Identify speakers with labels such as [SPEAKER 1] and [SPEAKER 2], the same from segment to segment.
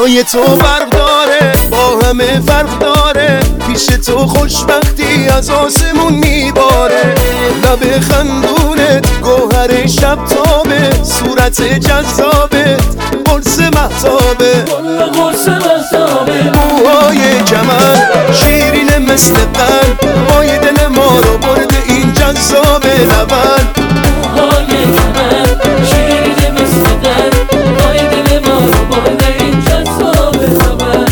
[SPEAKER 1] چشای تو برق داره، با همه فرق داره، پیش تو خوشبختی از آسمون میباره. لب خندونت گوهر شب تابه، صورت جذابت قرص مهتابه، موهای کمر شیرین مثل قلب، مای دل ما رو برده این جذاب لبن.
[SPEAKER 2] موهای کمر شیرین مثل قلب، مای دل ما رو برده این جذاب لبن.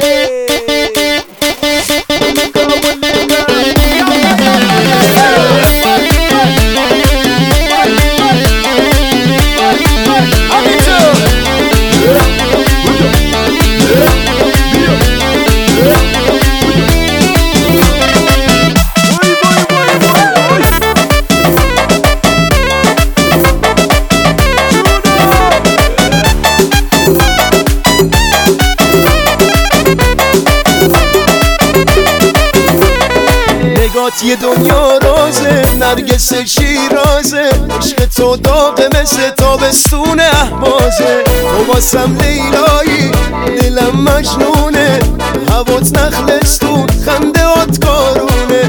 [SPEAKER 1] یه دنیا رازه، نرگس شیرازه، عشق تو داغه مثل تابستون اهوازه. تو واسم لیلایی دلم مجنونه، هوات نخلستون خنده آت کارونه،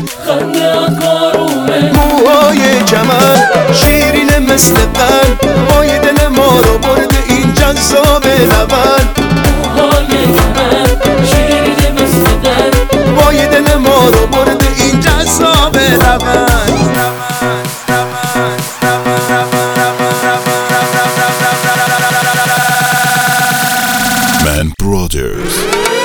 [SPEAKER 1] موهای کمر شیرین مثل قلب، مای دل ما رو برده این جذاب لبن.
[SPEAKER 2] موهای کمر شیرین مثل قلب،
[SPEAKER 1] مای دل ما رو برده این جذاب لبن.
[SPEAKER 3] Man Brothers.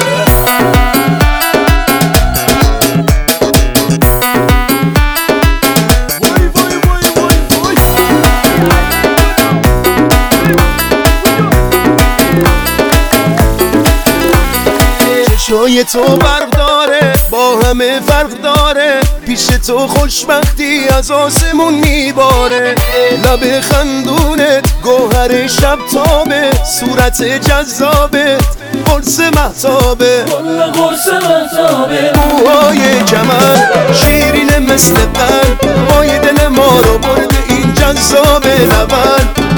[SPEAKER 1] چشای تو برق داره، با همه فرق داره، پیش تو خوشبختی از آسمون میباره. لب خندونت گوهر شب تابه، صورت جذابت قرص مهتابه، موهای کمر شیرین مثل قلب، مای دل ما رو برده این جذاب لبن.